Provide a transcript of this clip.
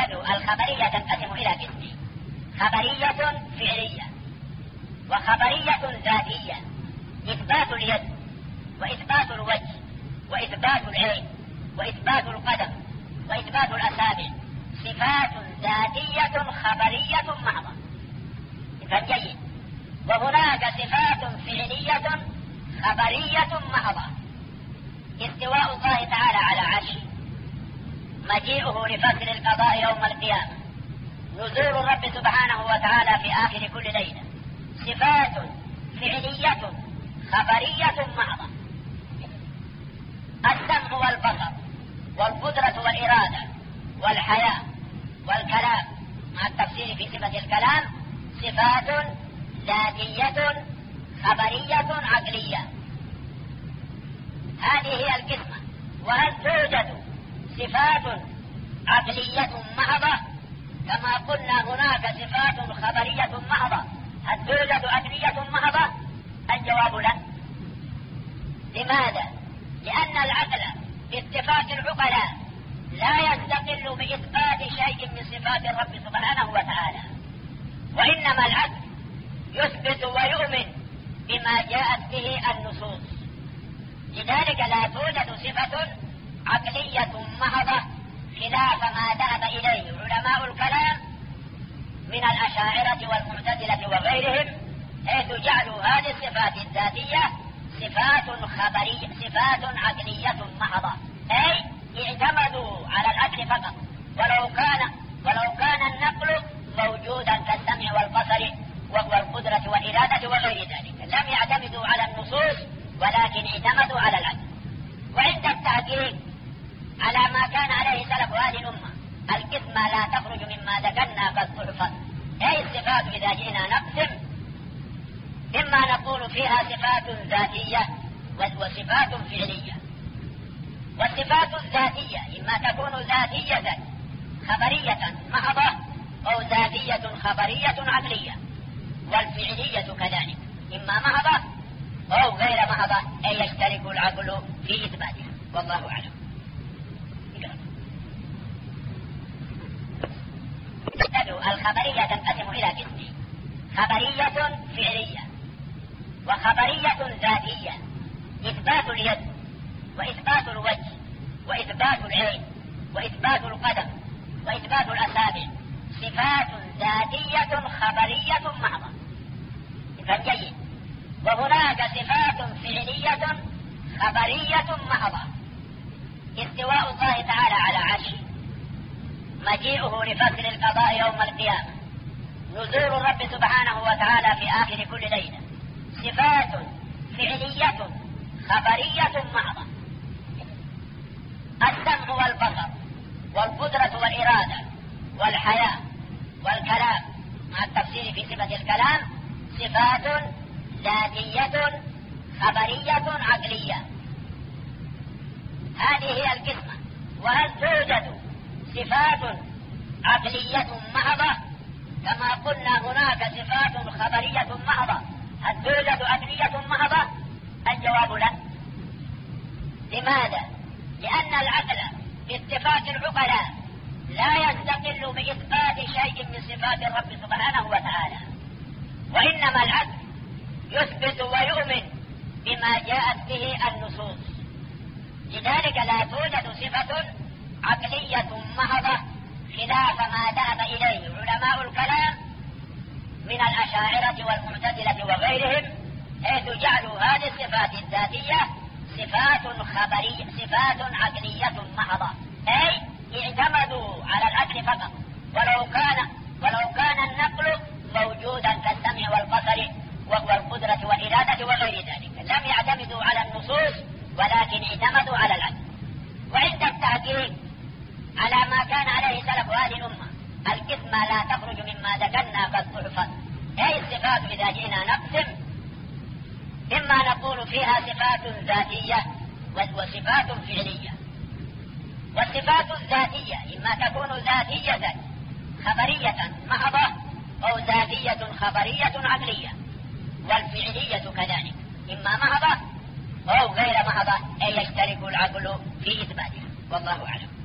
الخبرية تنقسم إلى قسمين: خبرية فعلية وخبرية ذاتية، إثبات اليد وإثبات الوجه وإثبات العين وإثبات القدم وإثبات الأصابع، صفات ذاتية خبرية محضة. فجيد. وهناك صفات فعلية خبرية محضة: استواء الله تعالى على عرشه، مجيئه لفصل القضاء يوم القيامة، نزول الرب سبحانه وتعالى في آخر كل ليلة، صفات فعلية خبرية محضة. السمع والبصر والقدرة والإرادة والحياة والكلام مع التفسير في صفة الكلام صفات ذاتية خبرية عقلية. هذه هي القسمة. وهل توجد صفات عقلية محضة؟ كما قلنا هناك صفات خبرية محضة. هل توجد عقلية محضة؟ الجواب لا. لماذا؟ لأن العقل باتفاق العقلاء لا يستقل بإثبات شيء من صفات الرب سبحانه وتعالى، وإنما العقل يثبت ويؤمن بما جاءت به النصوص. لذلك لا توجد صفة عقلية محضة خلاف ما ذهب إليه علماء الكلام من الأشاعرة والمعتزلة وغيرهم، حيث جعلوا هذه الصفات الذاتية صفات عقلية محضة، أي اعتمدوا على العقل فقط، ولو كان النقل موجودا كالسمع والبصر والقدرة والإرادة وغير ذلك، لم يعتمدوا على النصوص ولكن اعتمدوا على العقل. وعند التحقيق على ما كان عليه سلف هذه الأمة، القسمة لا تخرج مما ذكرنا قد تحفظ. أي الصفات إذا جئنا نقسم، إما نقول فيها صفات ذاتية وصفات فعلية. والصفات الذاتية إما تكون ذاتية خبرية محضة أو ذاتية خبرية عقلية، والفعلية كذلك إما محضة أو غير محضة، أي يشترك العقل في إثباتها. والله أعلم. الخبرية تنقسم إلى قسمين: خبرية فعلية وخبرية ذاتية، إثبات اليد وإثبات الوجه وإثبات العين وإثبات القدم وإثبات الأصابع، صفات ذاتية خبرية محضة. فجيد. وهناك صفات فعلية خبرية محضة: استواء الله تعالى على عرشه، مجيئه لفصل القضاء يوم القيامة، نزول الرب سبحانه وتعالى في آخر كل ليلة، صفات فعلية خبرية محضة. السمع والبصر والقدرة والإرادة والحياة والكلام مع التفسير في صفة الكلام صفات ذاتية خبرية عقلية. هذه هي القسمة. وهل توجد صفات عقلية محضة؟ كما قلنا هناك صفات خبرية محضة. هل توجد عقلية محضة؟ الجواب لا. لماذا؟ لأن العقل باتفاق العقلاء لا يستقل بإثبات شيء من صفات الرب سبحانه وتعالى، وإنما العقل يثبت ويؤمن بما جاءت به النصوص. لذلك لا توجد صفة عقلية محضة خلاف ما ذهب إليه علماء الكلام من الأشاعرة والمعتزلة وغيرهم، حيث جعلوا هذه الصفات الذاتية صفات عقلية محضة، أي اعتمدوا على العقل فقط، ولو كان النقل موجودا كالسمع والبصر والقدرة والإرادة وغير ذلك، لم يعتمدوا على النصوص ولكن اعتمدوا على العقل. وعند التحقيق على ما كان عليه سلف هذه الأمة، القسمة لا تخرج مما ذكرنا قد تحفظ. أي الصفات إذا جئنا نقسم، إما نقول فيها صفات ذاتية وصفات فعلية. والصفات الذاتية إما تكون ذاتية خبرية محضة أو ذاتية خبرية عقلية، والفعلية كذلك إما محضة أو غير محضة، أي يشترك العقل في إثباتها. والله أعلم.